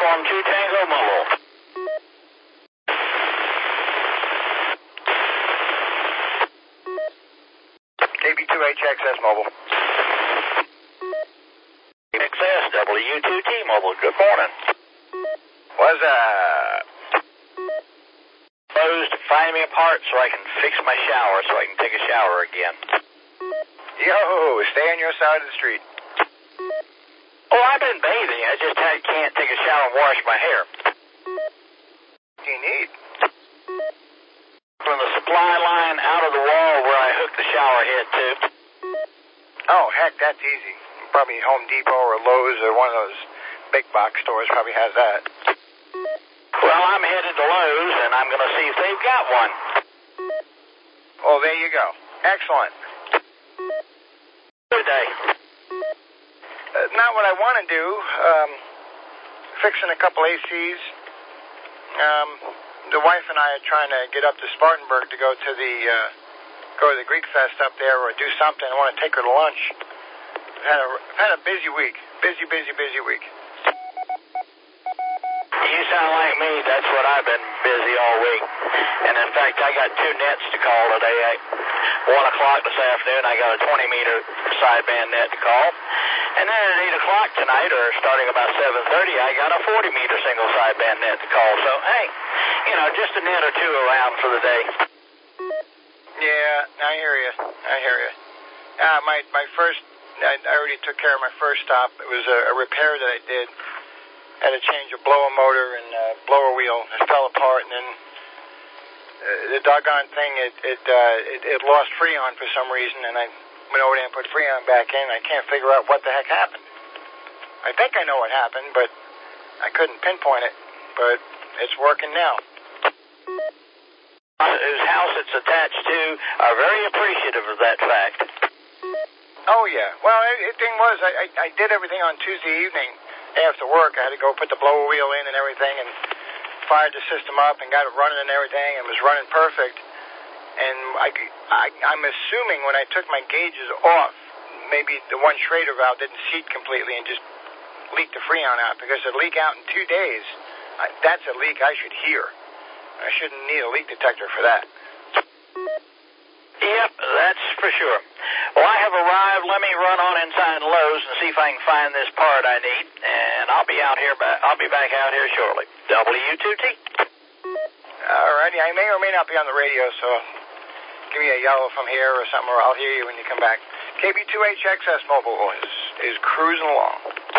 Uniform 2 Tango Mobile. KB2HXS Mobile. XS W2T Mobile, good morning. What's Lowe's to find me a part so I can fix my shower so I can take a shower again. Yo, stay on your side of the street. Oh, I've been bathing. I just can't take a shower and wash my hair. What do you need? From the supply line out of the wall where I hook the shower head to. Oh, heck, that's easy. Probably Home Depot or Lowe's or one of those big box stores probably has that. Well, I'm headed to Lowe's, and I'm going to see if they've got one. Oh, there you go. Excellent. Good day. Not what I want to do. Fixing a couple ACs. The wife and I are trying to get up to Spartanburg to go to the Greek Fest up there or do something. I want to take her to lunch. I've had a busy week. Busy week. You sound like me. That's what I've been busy all week. And in fact, I got 2 nets to call today. At 1 o'clock this afternoon, I got a 20-meter sideband net to call. And then at 8 o'clock tonight, or starting about 7:30, I got a 40-meter single sideband net to call. So, hey, just a net or 2 around for the day. Yeah, I hear you. My first, I already took care of my first stop. It was a repair that I did. Had to change a blower motor and a blower wheel. It fell apart, and then the doggone thing, it lost Freon for some reason, and I went over there and put Freon back in. I can't figure out what the heck happened. I think I know what happened, but I couldn't pinpoint it. But it's working now. Whose house it's attached to are very appreciative of that fact. Oh, yeah. Well, the thing was, I did everything on Tuesday evening after work. I had to go put the blower wheel in and everything and fired the system up and got it running and everything and was running perfect. And I'm assuming when I took my gauges off, maybe the one Schrader valve didn't seat completely and just leaked the Freon out, because a leak out in 2 days, that's a leak I should hear. I shouldn't need a leak detector for that. Yep, that's for sure. Well, I have arrived. Let me run on inside Lowe's and see if I can find this part I need, and I'll be back out here shortly. W2T. All righty. I may or may not be on the radio, so give me a yellow from here or something, or I'll hear you when you come back. KB2HXS Mobile is cruising along.